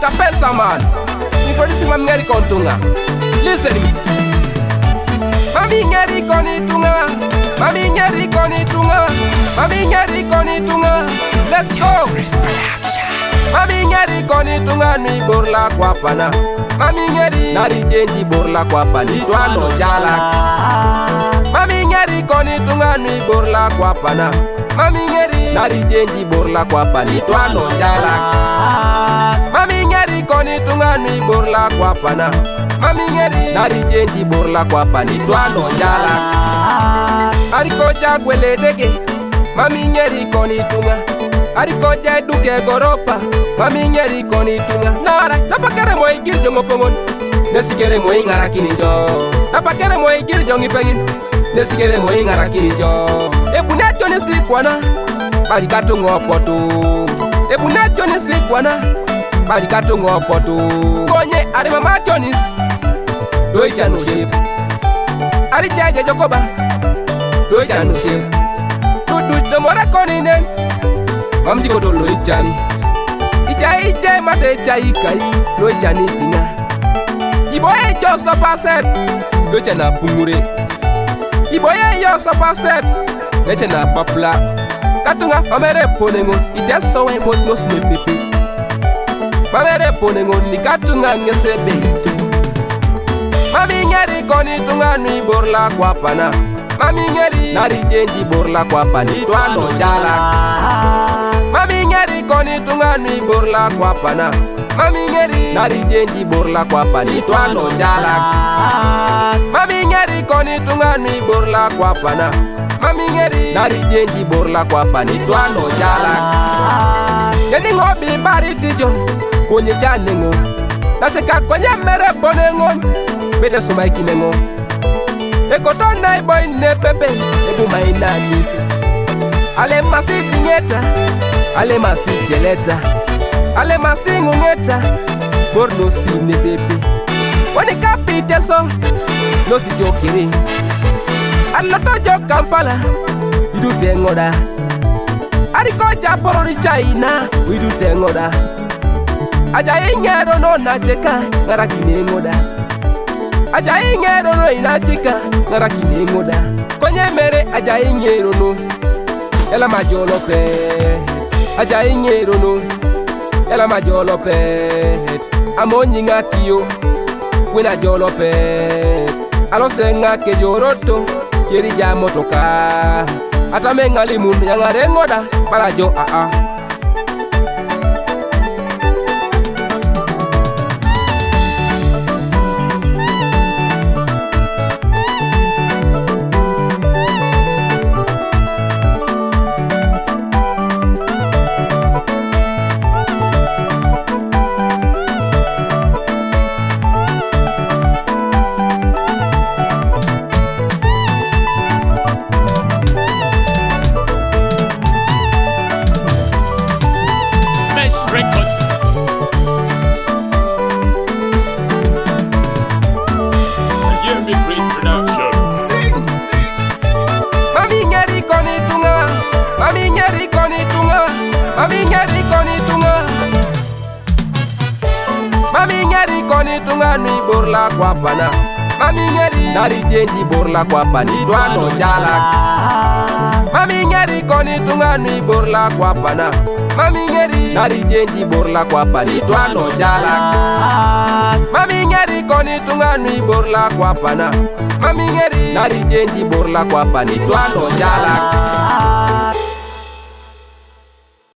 Dr. Pesa Man, introducing Mami Ngeri Kontunga. Listen. Mami Ngeri Konitunga, Mami Ngeri Konitunga, Mami Ngeri Konitunga. Let's go. Mami Ngeri Konitunga ni borla kwa pana. Mami Ngeri nari jenji borla kwa pani twano jala. Mami Ngeri Konitunga ni borla kwa pana. Mami Ngeri nari jenji borla kwa pani twano jala. Mami Ngeri Konitunga ni borla kwa pana. Mami Ngeri nari jenji borla kwa pani twano jala. Ariko jagwele dege. Mami Ngeri Konitunga. Ariko duke goropa. Mami Ngeri Konitunga. Nara napakere mo igir jongo pomon. Nesikere mo ingara kinijo. Napakere mo igir jongi pengin. Nesikere mo ingara kinijo. Ebunacho nesikwana. Barikato ngopoto. Ebunacho nesikwana. Barikato ngopoto. Konye ari mama Jonis. Doi chanu ship. Ari jaje jokoba. Doi chanu ship. Tutu chomora koninen. Mamdi kodo lo ichani. Ija mate chai kai lo ichani tinga. Iboye jo sapaset lo ichana pungure. Iboye yo sapaset lo ichana papla. Katunga mamere ponengo ija sawe mo snepepe. Mamere ponengo ni katunga ngesebe. Mami Ngeri Konitunga ni borla kwa pana. Mami Ngeri nari jenji borla kwa pani twano jala. Mami Ngeri Konitunga ni borla kwa pana. Mami Ngeri nari jenji borla kwa pani twano jala. Mami Ngeri Konitunga ni borla kwa pana. Mami Ngeri nari jenji borla kwa pani twano jala. Yeni ngobi bari tijo konye chanengo. Naseka konye mere bonengo. Bete sumaiki nengo. Ekotona iboy ne pepe ebu mainani. Ale masi tingeta, ale masi cheleta, ale masi ngungeta. Borno si ne pepe. Wani kapite so no si jokiri. Aloto jo Kampala idu tengoda. Ariko japoro ri China idu tengoda. Aja ingero no na cheka ngarakine ngoda. Aja ingero no inachika ngarakine ngoda. Konye mere aja ingero no ela majolo pe. Aja ingero no ela majolo pe. Amonyi ngakio wina jolo pe. Alo senga ke joroto kiri ja motoka. Atamenga limun yangare ngoda para jo a. Mami Ngeri Konitunga, Mami Ngeri Konitunga, Mami Ngeri Konitunga. Mami Ngeri Konitunga ni borla kwa pana. Mami Ngeri nari jenji borla kwa pani twano jala. Mami Ngeri Konitunga ni borla kwa pana. Mami Ngeri nari jenji borla kwa pani twano jala. Mami Ngeri Konitunga ni borla kwa pana. Mami Ngeri nari jenji borla kwa pani twano jala.